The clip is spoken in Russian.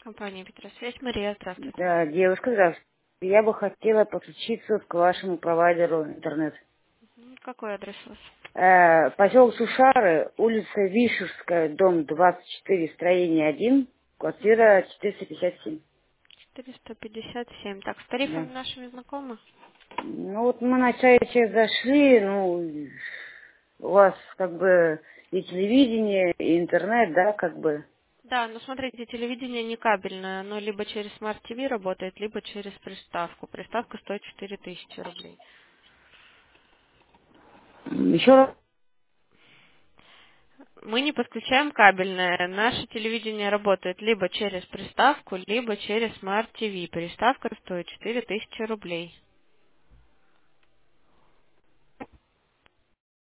Компания Петросвязь. Мария, здравствуйте. Да, девушка, здравствуйте. Я бы хотела подключиться к вашему провайдеру интернет. Какой адрес у вас? Поселок Сушары, улица Вишерская, дом 24, строение 1, квартира 457. 457. Так, с Да. тарифами нашими знакомы? Ну вот мы на сайте зашли, ну, у вас как бы и телевидение, и интернет, да, как бы. Да, но смотрите, телевидение не кабельное. Оно либо через Smart TV работает, либо через приставку. Приставка стоит 4000 рублей. Еще раз. Мы не подключаем кабельное. Наше телевидение работает либо через приставку, либо через Smart TV. Приставка стоит 4000 рублей.